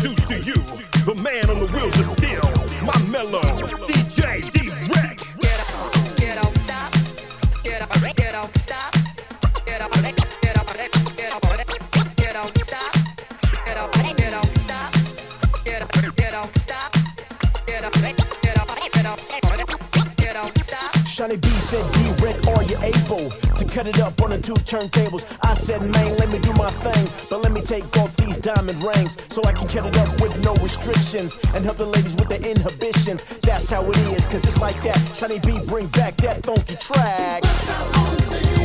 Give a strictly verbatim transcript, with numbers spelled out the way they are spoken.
introduce to you the man on the wheels of steel, my mellow D J D-Wreck. Get up, get up, stop. Get up, get up, stop. Get up, get up, get up, get up, get up, stop. Get up, get up, stop. Get up, get up, stop. Get up, get up, get up, get up, stop. Shiny B said, D-Wreck, are you able to cut it up on the two turntables? I said, man, let me do my thing, but let me take off these diamond rings so I can cut it up with no restrictions and help the ladies with their inhibitions. That's how it is, cause it's like that. Shiny B, bring back that funky track.